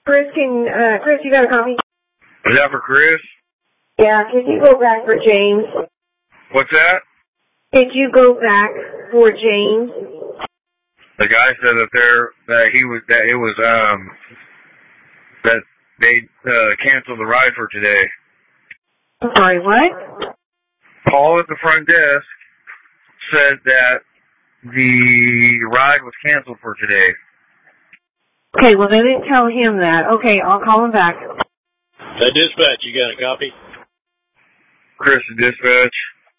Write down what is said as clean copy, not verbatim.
Chris, Chris, you got a copy? Is that for Chris? Yeah, can you go back for James? What's that? Did you go back for James? The guy said that they canceled the ride for today. I'm sorry, what? Paul at the front desk said that the ride was canceled for today. Okay, well, they didn't tell him that. Okay, I'll call him back. Dispatch, you got a copy? Chris, dispatch.